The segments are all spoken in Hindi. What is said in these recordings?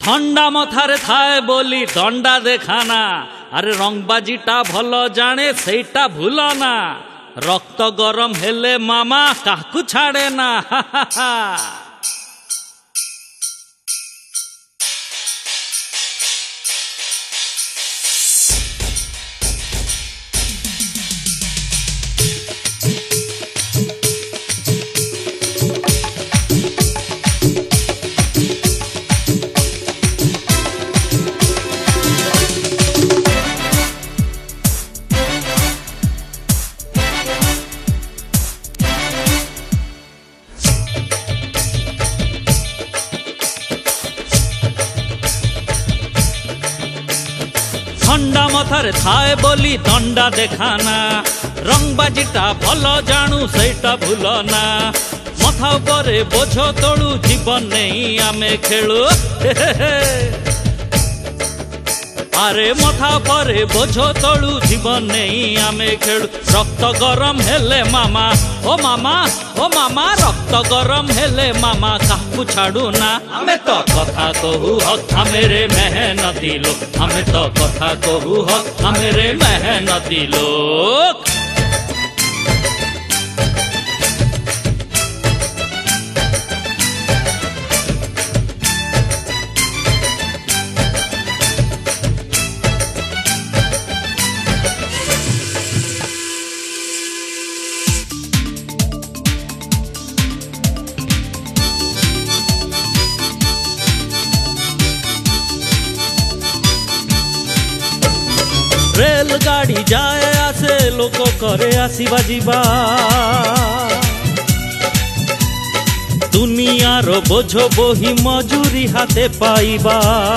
ठंडा मथारे थाए बोली दंडा देखाना। अरे रंगबाजीटा भल जाने सेटा भूलना। रक्त गरम हेले मामा काकू छाड़े ना। ठंडा मथारे थाए बोली दंडा देखाना। रंगबाजीटा भल जानू सेटा भूलना। मथा उपरे बोझ तोड़ू जीवन नहीं आमे खेलू। अरे मथा उपरे बोझ तोड़ू जीवन नहीं आमे खेलू। रक्त गरम हेले मामा ओ मामा ओ मामा रक्त गरम हेले मामा काकू छाड़ू ना। हमें तो कथा कहू हक मेरे मेहनती लोग। हमें तो कथा कहू हक मेरे मेहनती लोग। रेलगाड़ी जाए आसे लोक करे आसीबा जीवा। दुनियार बोझ बोही मजूरी हाथे पाइबा।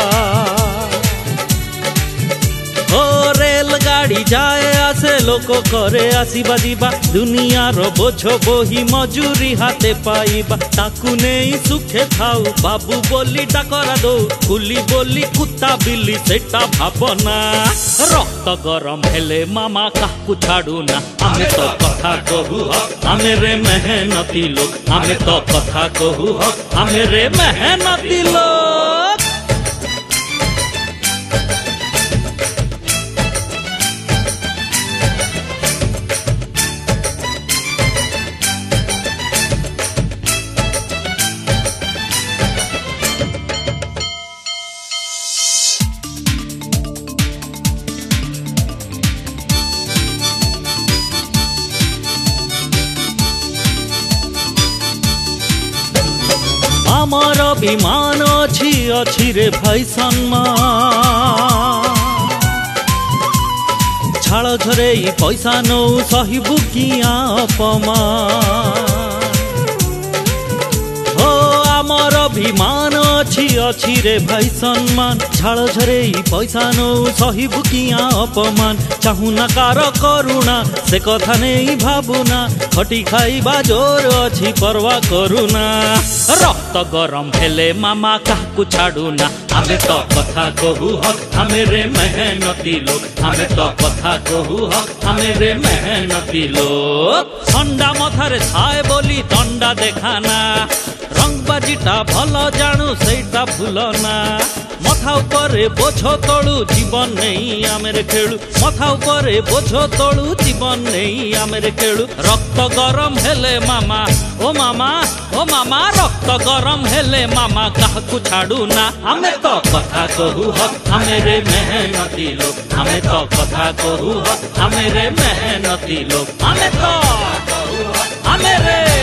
ओ रेलगाड़ी जाए आसे लोक करे आसीबा जीवा। दुनियार बोझ बोही मजूरी हाथे पाइबा। ताकू नहीं सुखे खाऊ बाबू बोली डाकरा दो। कुली बोली कुत्ता बिल्ली सेटा भावना। रक्त गरम हेले मामा काकू छाड़ू ना। हमें तो कथा कहू हक मेरे मेहनती लोग। हमें तो कथा कहू हक मेरे मेहनती लोग। आमार अभिमान अछि रे भाई सम्मान। छाड़ झरे पैसा नौ सहिबु किया अपमान। हो आमार अभिमान अछि रे भाई सम्मान। छाड़ झरे पैसा नौ सहिबु किया अपमान। चाहू ना कार करुणा से कथा नहीं भावुना। खटी खाइबा जोर अछि परवा करुना। रक्त गरम हेले मामा काकू छाड़ू ना। हमें तो कथा कहू हक मेरे मेहनती लोग। हमें तो कथा कहू हक मेरे मेहनती लोग। ठंडा मथारे थाए बोली दंडा देखाना। रंगबाजीटा भल जानू सेटा भूलना। मथा उपरे बोझ तोड़ू जीवन नहीं आमेरे खेलू। मथा उपरे बोझ तोड़ू जीवन नहीं आमेरे खेलू। रक्त गरम हेले मामा ओ मामा ओ मामा रक्त गरम हेले मामा काकू छाड़ू ना। हमें तो कथा कहू हक मेरे मेहनती लोग। हमें तो कथा कहू हक मेरे मेहनती लोग। हमें तो मेरे